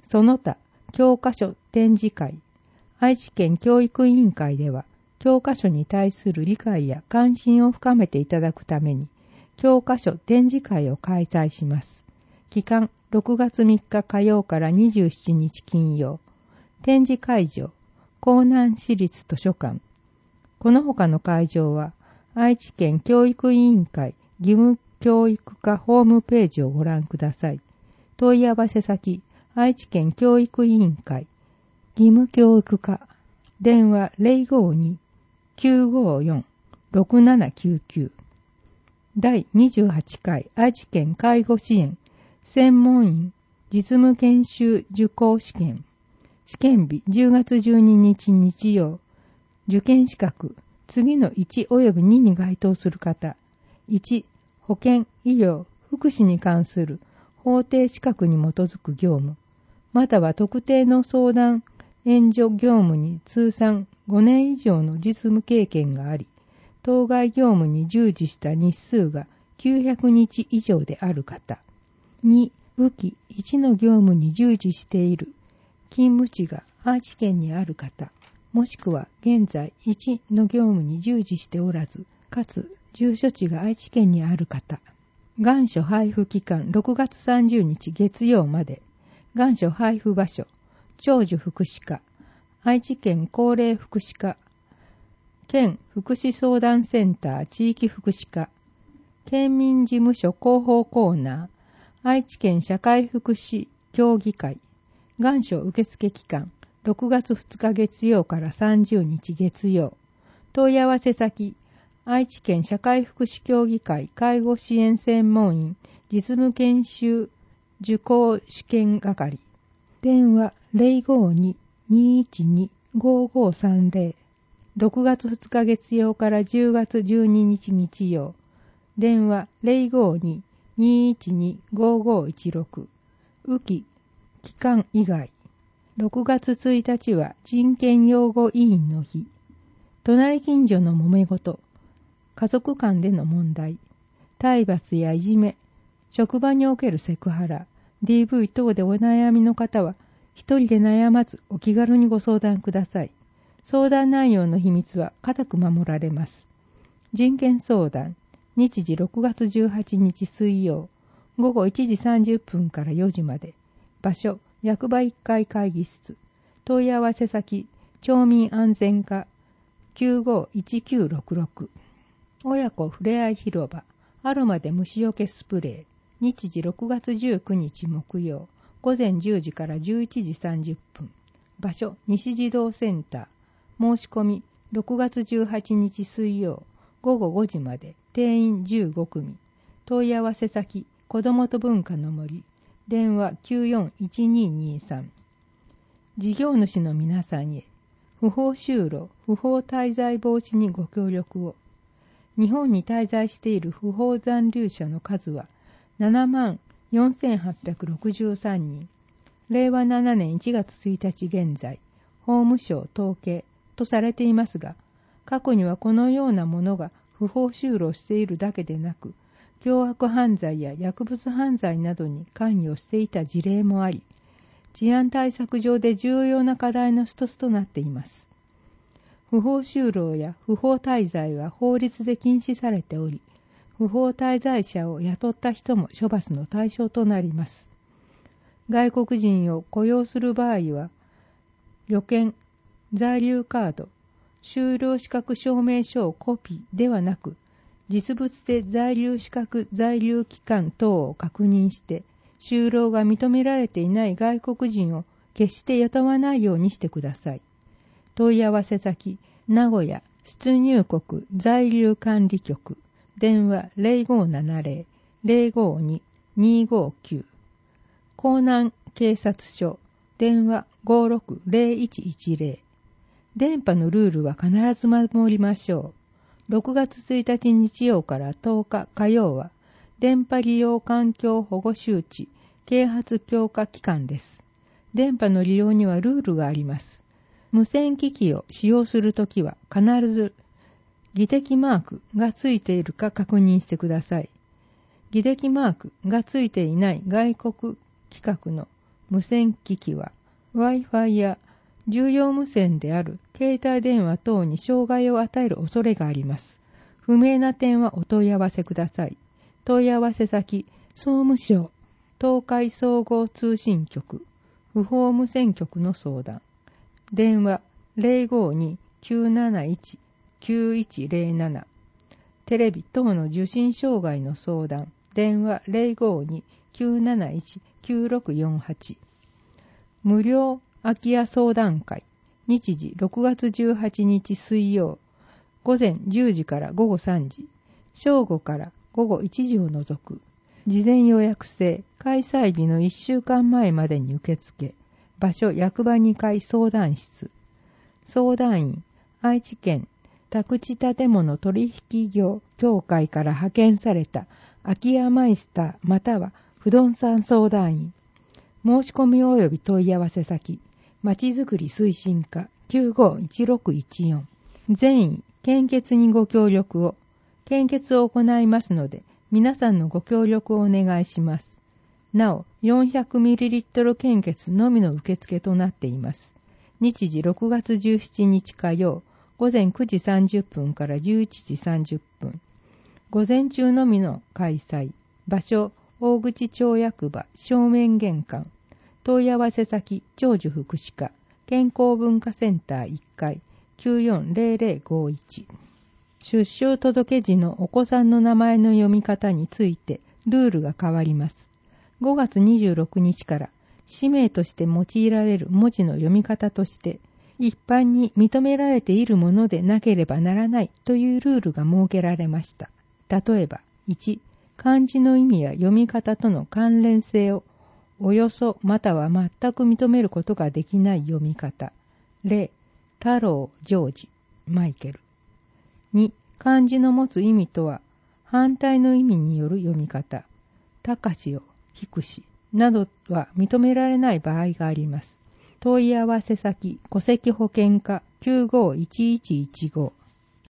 その他教科書展示会、愛知県教育委員会では、教科書に対する理解や関心を深めていただくために、教科書展示会を開催します。期間6月3日火曜から27日金曜。展示会場、江南市立図書館。この他の会場は、愛知県教育委員会義務教育課ホームページをご覧ください。問い合わせ先、愛知県教育委員会義務教育課。電話052-954-6799。第28回愛知県介護支援専門員実務研修受講試験。試験日10月12日日曜。受験資格、次の1及び2に該当する方。1、保健、医療、福祉に関する法定資格に基づく業務、または特定の相談、援助業務に通算5年以上の実務経験があり、当該業務に従事した日数が900日以上である方。2、武器1の業務に従事している、勤務地が愛知県にある方、もしくは現在1の業務に従事しておらず、かつ住所地が愛知県にある方。願書配布期間6月30日月曜まで。願書配布場所、長寿福祉課、愛知県高齢福祉課、県福祉相談センター地域福祉課、県民事務所広報コーナー、愛知県社会福祉協議会。願書受付期間6月2日月曜から30日月曜。問い合わせ先、愛知県社会福祉協議会介護支援専門員実務研修受講試験係。電話052-212-5530。6月2日月曜から10月12日日曜。電話052-212-5516。雨季期間以外。6月1日は人権擁護委員の日。隣近所の揉め事、家族間での問題、体罰やいじめ、職場におけるセクハラ、DV 等でお悩みの方は、一人で悩まずお気軽にご相談ください。相談内容の秘密は固く守られます。人権相談、日時6月18日水曜、午後1時30分から4時まで。場所、役場1階会議室。問い合わせ先、町民安全課、951966。親子ふれあい広場、アロマで虫除けスプレー。日時6月19日木曜、午前10時から11時30分。場所、西児童センター。申し込み、6月18日水曜、午後5時まで。定員15組。問い合わせ先、子どもと文化の森。電話941223。事業主の皆さんへ、不法就労、不法滞在防止にご協力を。日本に滞在している不法残留者の数は74,863人。令和7年1月1日現在、法務省統計とされていますが、過去にはこのようなものが不法就労しているだけでなく、凶悪犯罪や薬物犯罪などに関与していた事例もあり、治安対策上で重要な課題の一つとなっています。不法就労や不法滞在は法律で禁止されており、不法滞在者を雇った人も処罰の対象となります。外国人を雇用する場合は、旅券、在留カード、就労資格証明書をコピーではなく、実物で在留資格、在留期間等を確認して、就労が認められていない外国人を決して雇わないようにしてください。問い合わせ先、名古屋出入国在留管理局。電話0570-052-259。江南警察署。電話560110。電波のルールは必ず守りましょう。6月1日日曜から10日火曜は、電波利用環境保護周知、啓発強化期間です。電波の利用にはルールがあります。無線機器を使用するときは必ず技的マークがついているか確認してください。技的マークがついていない外国規格の無線機器は Wi-Fi や重要無線である携帯電話等に障害を与える恐れがあります。不明な点はお問い合わせください。問い合わせ先、総務省東海総合通信局不法無線局の相談。電話 052-971-9107。テレビ等の受信障害の相談。電話 052-971-9648。無料空き家相談会。日時6月18日水曜。午前10時から午後3時。正午から午後1時を除く。事前予約制。開催日の1週間前までに受付。場所役場2階相談室。相談員、愛知県宅地建物取引業協会から派遣された空き家マイスターまたは不動産相談員。申し込み及び問い合わせ先、まちづくり推進課 951614。善意、献血にご協力を。献血を行いますので、皆さんのご協力をお願いします。なお、400ml 献血のみの受付となっています。日時6月17日火曜、午前9時30分から11時30分。午前中のみの開催。場所、大口町役場正面玄関。問い合わせ先、長寿福祉課、健康文化センター1階、940051。出生届時のお子さんの名前の読み方についてルールが変わります。5月26日から氏名として用いられる文字の読み方として一般に認められているものでなければならないというルールが設けられました。例えば、1、漢字の意味や読み方との関連性をおよそまたは全く認めることができない読み方。例、太郎、ジョージ、マイケル。2、漢字の持つ意味とは反対の意味による読み方。高しよ、低しなどは認められない場合があります。問い合わせ先、戸籍保険課 951115。